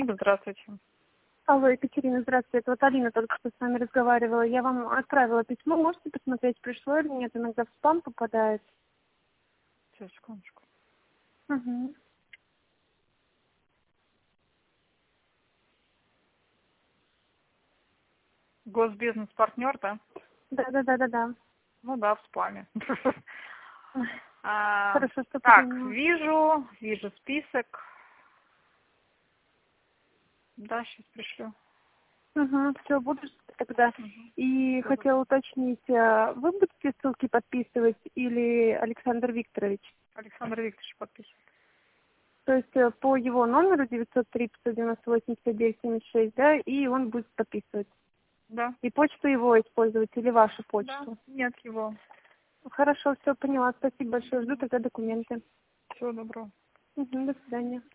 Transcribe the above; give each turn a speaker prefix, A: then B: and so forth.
A: Спасибо, здравствуйте.
B: Алло, Екатерина, здравствуйте. Это вот Алина только что с вами разговаривала. Я вам отправила письмо. Можете посмотреть, пришло или нет? Иногда в спам попадает.
A: Сейчас, секундочку.
B: Угу.
A: Госбизнес-партнер, да?
B: Да.
A: Ну да, в спаме.
B: Хорошо, что
A: Так,
B: поняла.
A: вижу список. Да, сейчас пришлю.
B: Угу, все, буду тогда. И
A: Всё,
B: хотела уточнить, вы будете ссылки подписывать или Александр Викторович?
A: Александр Викторович подписывает.
B: То есть по его номеру 903-598-59-76, да, и он будет подписывать.
A: Да.
B: И почту его использовать или вашу
A: Да.
B: почту?
A: Нет его.
B: Хорошо, все поняла. Спасибо большое. Жду тогда документы.
A: Всего доброго.
B: До свидания.